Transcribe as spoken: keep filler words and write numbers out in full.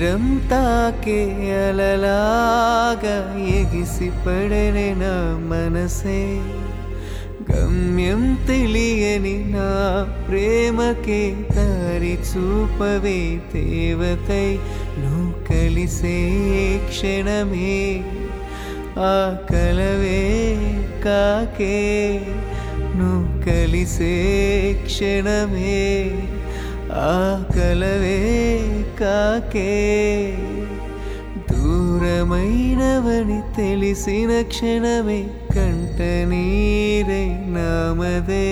తీరం తాకే అలలాగా ఎగిసి పడనే నా మనసే గమ్యం తెలియని నా ప్రేమకే దారి చూపవే దేవతై నువ్వు కలిసే క్షణమే ఆ కలవే కాకే నువ్వు కలిసే క్షణమే ఆ కలవే కాకే దూరమైనవని తెలిసిన క్షణమే కంట నీరై నామదే